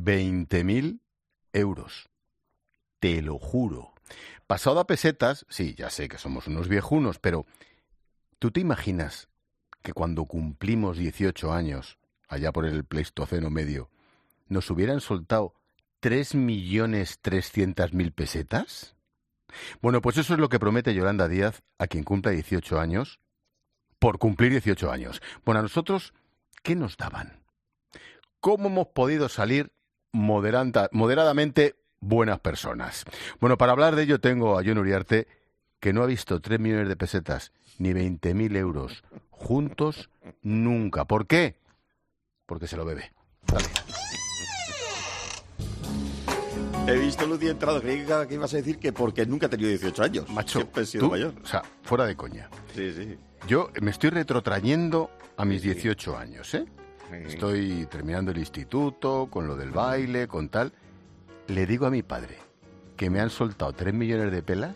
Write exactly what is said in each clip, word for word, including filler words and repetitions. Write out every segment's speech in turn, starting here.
veinte mil euros. Te lo juro. Pasado a pesetas, sí, ya sé que somos unos viejunos, pero ¿tú te imaginas que cuando cumplimos dieciocho años, allá por el Pleistoceno medio, nos hubieran soltado tres millones trescientas mil pesetas? Bueno, pues eso es lo que promete Yolanda Díaz a quien cumpla dieciocho años, por cumplir dieciocho años. Bueno, a nosotros, ¿qué nos daban? ¿Cómo hemos podido salir moderanda, moderadamente buenas personas? Bueno, para hablar de ello tengo a Jon Uriarte, que no ha visto tres millones de pesetas ni veinte mil euros juntos nunca. ¿Por qué? Porque se lo bebe. Dale. He visto, Lucy, entrado. Creí que ibas a decir que porque nunca he tenido dieciocho años. Macho, siempre he sido tú, mayor. O sea, fuera de coña. Sí, sí. Yo me estoy retrotrayendo a mis Sí, sí. dieciocho años, ¿eh? Sí. Estoy terminando el instituto, con lo del baile, con tal. Le digo a mi padre que me han soltado tres millones de pelas.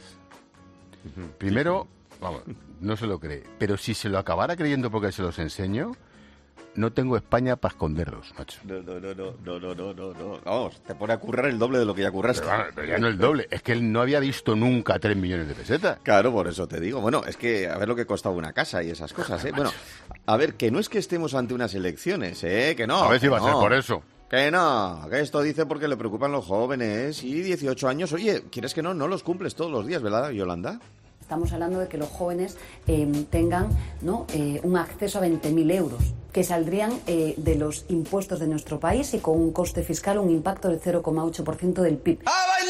Primero, vamos, no se lo cree. Pero si se lo acabara creyendo porque se los enseño, no tengo España para esconderlos, macho. No, no, no, no, no, no, no, no, no. Vamos, te pone a currar el doble de lo que ya curraste. Pero, pero ya no el doble. Es que él no había visto nunca tres millones de pesetas. Claro, por eso te digo. Bueno, es que a ver lo que costaba una casa y esas cosas, ¿eh? Bueno, a ver, que no es que estemos ante unas elecciones, ¿eh? Que no. A ver si que va a ser no. por eso. Que no, que esto dice porque le preocupan los jóvenes y dieciocho años. Oye, ¿quieres que no? No los cumples todos los días, ¿verdad, Yolanda? Estamos hablando de que los jóvenes eh, tengan, ¿no?, eh, un acceso a veinte mil euros, que saldrían eh, de los impuestos de nuestro país y con un coste fiscal, un impacto del cero coma ocho por ciento del P I B.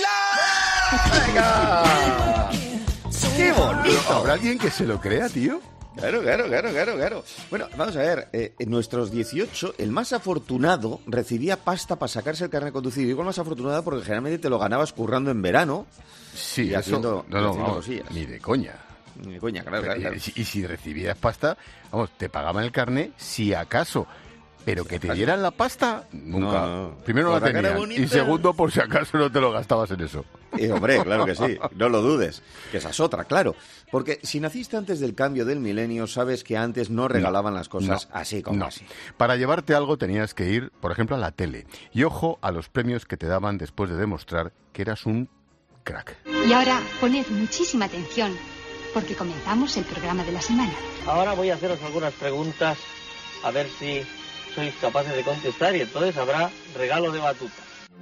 ¡A bailar! ¡Venga! ¡Qué bonito! ¿Habrá alguien que se lo crea, tío? Claro, claro, claro, claro, claro. Bueno, vamos a ver, eh, en nuestros dieciocho, el más afortunado recibía pasta para sacarse el carnet de conducir. Digo el más afortunado porque generalmente te lo ganabas currando en verano. Sí, Y eso, haciendo- no, no, haciendo vamos, cosillas. ni de coña. Ni coña, claro, claro, claro. Y, si- y si recibieras pasta, vamos, te pagaban el carnet si acaso. Pero que te dieran la pasta, nunca. No, no. Primero no Por la la cara tenían. bonita. Y segundo, por si acaso no te lo gastabas en eso. Y, hombre, claro que sí, no lo dudes, que esa es otra, claro. Porque si naciste antes del cambio del milenio, sabes que antes no regalaban las cosas No, así como no. así. Para llevarte algo tenías que ir, por ejemplo, a la tele. Y ojo a los premios que te daban después de demostrar que eras un crack. Y ahora poned muchísima atención, porque comenzamos el programa de la semana. Ahora voy a haceros algunas preguntas, a ver si sois capaces de contestar, y entonces habrá regalo de batuta.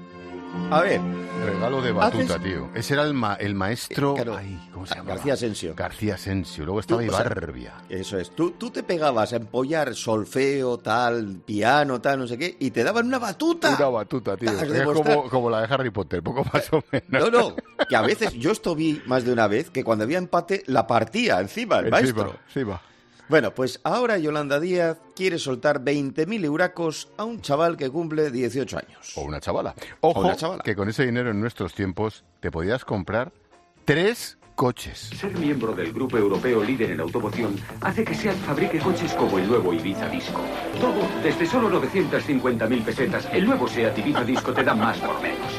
A ver, Regalo de batuta, Haces- tío. Ese era el, ma- el maestro... Eh, claro, Ay, ¿cómo se llama? García Asensio. García Asensio. Luego estaba Tú, o sea, Ibarbia. eso es, tú, tú te pegabas a empollar solfeo, tal, piano, tal, no sé qué, y te daban una batuta. Una batuta, tío. Has Es de demostrar- como, como la de Harry Potter, poco más o menos. No, no, que a veces, yo esto vi más de una vez, que cuando había empate, la partía encima el maestro. Sí, va. Bueno, pues ahora Yolanda Díaz quiere soltar veinte mil euracos a un chaval que cumple dieciocho años. O una chavala. Ojo, O una chavala. que con ese dinero en nuestros tiempos te podías comprar tres coches. Ser miembro del grupo europeo líder en automoción hace que SEAT fabrique coches como el nuevo Ibiza Disco. Todo desde solo novecientas cincuenta mil pesetas. El nuevo SEAT Ibiza Disco te da más por menos.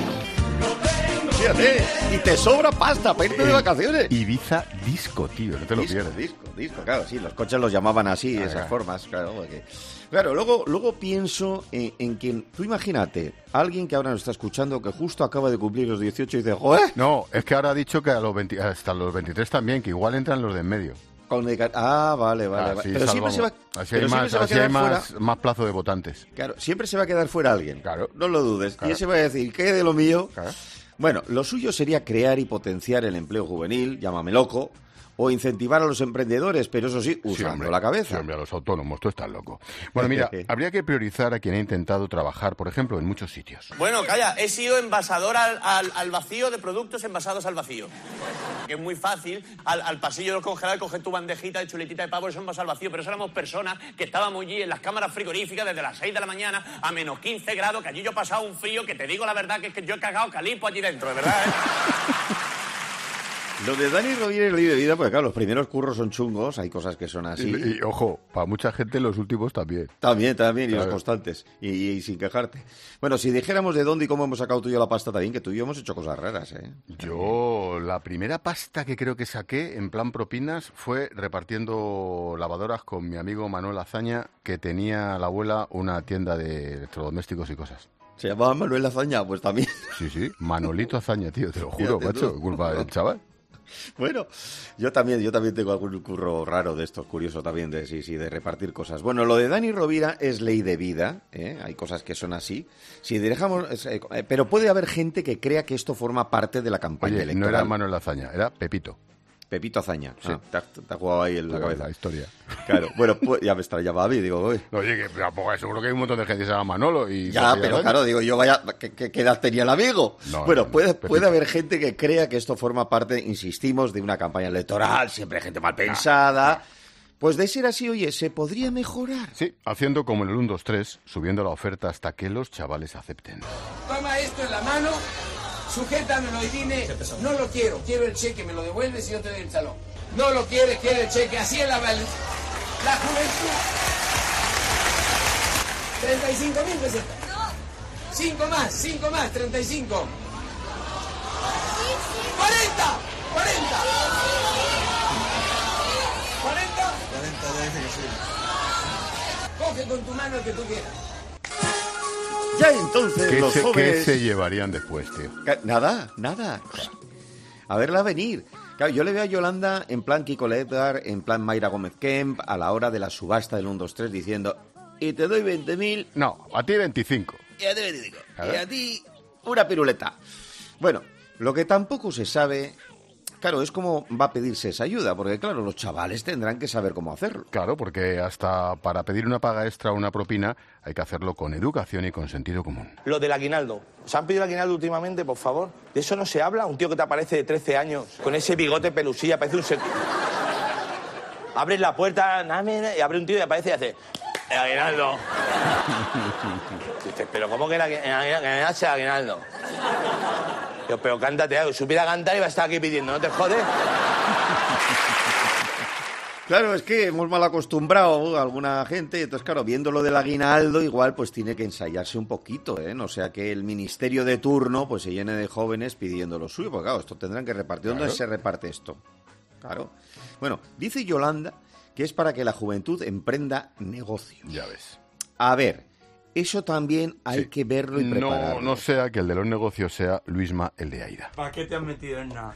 Fíjate, y te sobra pasta para irte de vacaciones. Ibiza Disco, tío, no te lo disco, pierdas. disco, disco, claro, sí, los coches los llamaban así, Ah, esas claro. formas, claro. Porque... Claro, luego, luego pienso en, en quien, tú imagínate, alguien que ahora nos está escuchando que justo acaba de cumplir los dieciocho y dice, ¡joder! No, es que ahora ha dicho que a los veinte, hasta los veintitrés también, que igual entran los de en medio. Con de- Ah, vale, vale, Así vale. Pero siempre se va, salvamos. Así pero hay siempre más, se va a así hay quedar más, fuera. más plazo de votantes. Claro, siempre se va a quedar fuera alguien. Claro. No lo dudes. Claro. Y ese va a decir, ¿qué de lo mío? Claro. Bueno, lo suyo sería crear y potenciar el empleo juvenil, llámame loco, o incentivar a los emprendedores, pero eso sí, usando Sí, hombre, la cabeza. sí, hombre, a los autónomos, tú estás loco. Bueno, mira, habría que priorizar a quien ha intentado trabajar, por ejemplo, en muchos sitios. Bueno, calla, he sido envasador al, al, al vacío de productos envasados al vacío. Que es muy fácil, al, al pasillo del congelador, coger tu bandejita de chuletita de pavo, eso envasado al vacío, pero eso éramos personas que estábamos allí en las cámaras frigoríficas desde las seis de la mañana a menos quince grados, que allí yo he pasado un frío que te digo la verdad que es que yo he cagado calipo allí dentro, de verdad, ¿eh? Lo de Dani Rovira y Ley de Vida, pues claro, los primeros curros son chungos, hay cosas que son así. Y, y, ojo, para mucha gente los últimos también. También, también, y Claro. los constantes, y, y sin quejarte. Bueno, si dijéramos de dónde y cómo hemos sacado tú y yo la pasta también, que tú y yo hemos hecho cosas raras, ¿eh? Yo, la primera pasta que creo que saqué en plan propinas fue repartiendo lavadoras con mi amigo Manuel Azaña, que tenía la abuela una tienda de electrodomésticos y cosas. ¿Se llamaba Manuel Azaña? Pues también. Sí, sí, Manolito Azaña, tío, te lo juro, Fíjate macho, tú. culpa del chaval. Bueno, yo también, yo también tengo algún curro raro de esto, curioso también, de sí, sí, de repartir cosas. Bueno, lo de Dani Rovira es ley de vida, ¿eh? Hay cosas que son así. Si dejamos, eh, pero puede haber gente que crea que esto forma parte de la campaña Oye, electoral. no era Manuel Azaña, era Pepito. Pepito Azaña. Sí. Ah, te, has, te has jugado ahí en la cabeza. La historia. Claro, bueno, pues, ya me extrañaba a mí, digo, uy. Oye, que tampoco, seguro que hay un montón de gente que se llama Manolo y... Ya, Sofía pero Azaña. claro, digo yo, vaya, ¿qué, qué, qué edad tenía el amigo? No, bueno, no, no, puede, Pepito. puede haber gente que crea que esto forma parte, insistimos, de una campaña electoral, siempre hay gente mal pensada. Pues de ser así, oye, ¿se podría mejorar? Sí, haciendo como en el uno, dos, tres, subiendo la oferta hasta que los chavales acepten. Toma esto en la mano, sujétamelo y dime, no lo quiero, quiero el cheque, me lo devuelves y yo te doy el talón. No lo quiere, quiere el cheque, así es la, la juventud. treinta y cinco mil pesetas. Cinco más, cinco más, treinta y cinco. cuarenta, cuarenta. ¿cuarenta? cuarenta ya dice que sí. Coge con tu mano el que tú quieras. Ya entonces ¿Qué los se, jóvenes... ¿Qué se llevarían después, tío? Ca- Nada, nada. A verla venir. Claro, yo le veo a Yolanda en plan Kiko Ledgar, en plan Mayra Gómez Kemp, a la hora de la subasta del uno, dos, tres, diciendo, y te doy veinte mil, No, a ti veinticinco. y a ti veinticinco, A y ver. a ti una piruleta. Bueno, lo que tampoco se sabe, claro, es cómo va a pedirse esa ayuda, porque claro, los chavales tendrán que saber cómo hacerlo. Claro, porque hasta para pedir una paga extra o una propina hay que hacerlo con educación y con sentido común. Lo del aguinaldo. ¿Os han pedido el aguinaldo últimamente, por favor? De eso no se habla. Un tío que te aparece de trece años, con ese bigote pelusilla, parece un... Ser... Abres la puerta, name, y abre un tío y aparece y hace... El aguinaldo. Dices, pero ¿cómo que el aguinaldo? El aguinaldo. Yo, pero cántate algo. Si supiera cantar iba a estar aquí pidiendo, ¿no te jodes? Claro, es que hemos mal acostumbrado a alguna gente, y entonces, claro, viendo lo del aguinaldo, igual pues tiene que ensayarse un poquito, ¿eh? No sea que el ministerio de turno pues se llene de jóvenes pidiendo lo suyo, porque claro, esto tendrán que repartir. ¿Dónde Claro. se reparte esto? Claro. Bueno, dice Yolanda que es para que la juventud emprenda negocio. Ya ves. A ver, eso también hay Sí. que verlo y prepararlo. No, no sea que el de los negocios sea Luisma el de Aida. ¿Para qué te has metido en nada?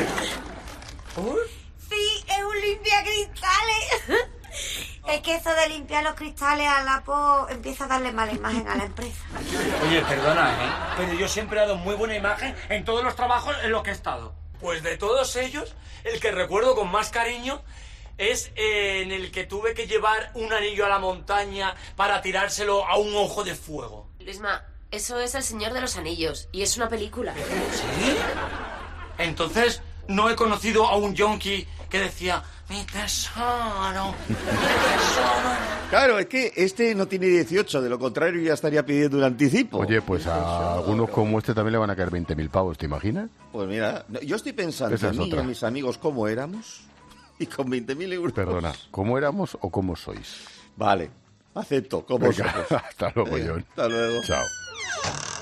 Sí, es un limpiacristales. Es que eso de limpiar los cristales a la po empieza a darle mala imagen a la empresa. Oye, perdona, ¿eh? Pero yo siempre he dado muy buena imagen en todos los trabajos en los que he estado. Pues de todos ellos, el que recuerdo con más cariño es eh, en el que tuve que llevar un anillo a la montaña para tirárselo a un ojo de fuego. Luisma, eso es El Señor de los Anillos y es una película. ¿Sí? Entonces, no he conocido a un yonki que decía, mi tesoro, mi tesoro. Claro, es que este no tiene dieciocho, de lo contrario ya estaría pidiendo un anticipo. Oye, pues a algunos como este también le van a caer veinte mil pavos, ¿te imaginas? Pues mira, no, yo estoy pensando Esa es en mí y otra. en mis amigos cómo éramos y con veinte mil euros. Perdona, ¿cómo éramos o cómo sois? Vale, acepto, cómo Venga, somos. hasta luego, Venga, John. hasta luego. Chao.